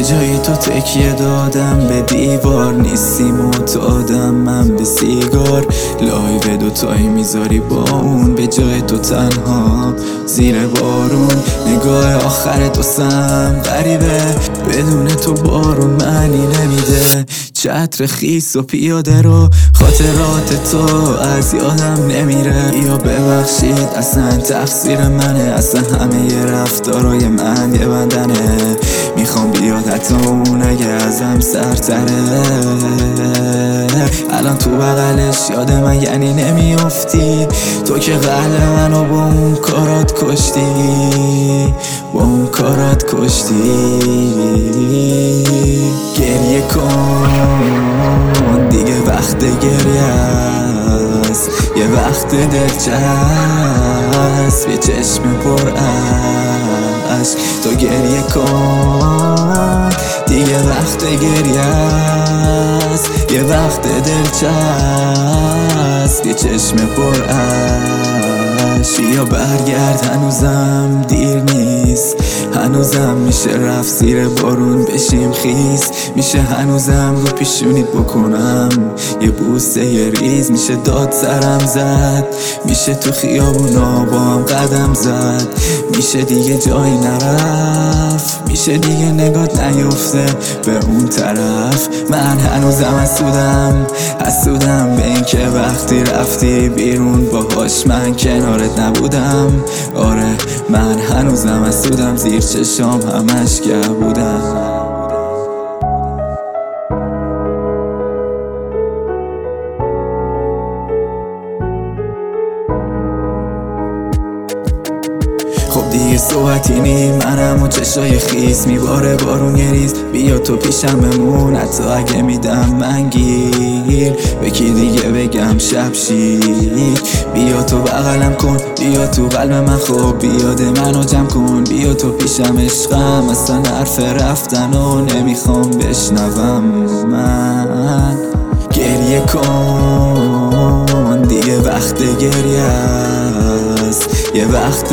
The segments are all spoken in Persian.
به جای تو تکیه دادم به دیوار، نیستی معتادم من به سیگار. لایو دوتایی میذاری با اون، به جای تو تنها زیر بارون. نگاه آخرت واسم غریبه، بدون تو بارون معنی نمیده. چتر خیس و پیاده رو خاطرات تو از یادم نمیره. یا ببخشید اصلا تقصیر منه، اصلا همه ی رفتارای من یه بدنه. میخوام بیاد حتی اون اگه ازم سرتره. الان تو بغلش یاد من یعنی نمیافتی، تو که قلب منو با اون کارات کشتی، با اون کارات کشتی. گریه کن دیگه وقت گریه است، یه وقت دلچسب، یه چشم پر عشق. تو گریه کن دیگه وقت گریه است، یه وقت دلچسب، یه چشم پر عشق. یا برگرد هنوزم دیر نیست، هنوزم میشه رفت زیر بارون بشیم خیس. میشه هنوزم رو پیشونیت بکنم یه بوسه یه ریز. میشه داد سرم زد، میشه تو خیابونا با هم قدم زد. میشه دیگه جایی نرفت، میشه دیگه نگات نیفته به اون طرف. من هنوزم حسودم به این که وقتی رفتی بیرون باهاش من کنارت نبودم. آره من هنوزم حسودم، زیر چشام همش گبودم. خب دیگه صحبتی نی، منم و چشای خیس میباره بارون یه ریز. بیا تو پیشم بمون حتی اگه میدم من گیر، به کی دیگه بگم شب شیر. بیا تو بغلم کن، بیا تو قلب من، خب بیاد منو جمع کن. بیا تو پیشم عشقم، اصلا حرف رفتن و نمیخوام بشنوم من. گریه کن دیگه وقت گریه است، یه وقت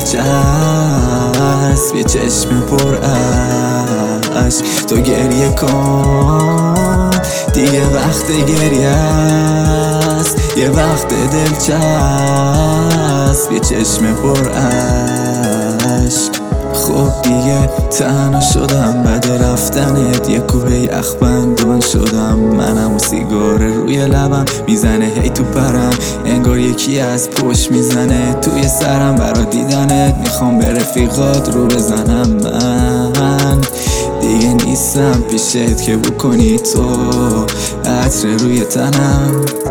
دلچسب، یه چشم پر عشق. تو گریه کن دیگه وقت گریه است، یه وقت دلچسب، یه چشم پر عشق. خب دیگه تنها شدم بعد رفتنت، یه کوه یخبندان شدم. منم و سیگار روی لبم میزنه هی تو پرم، انگار یکی از پشت میزنه توی سرم. برا دیدنت میخوام به رفیقات رو بزنم. من دیگه نیستم پیشت که بکنی تو عطر روی تنم.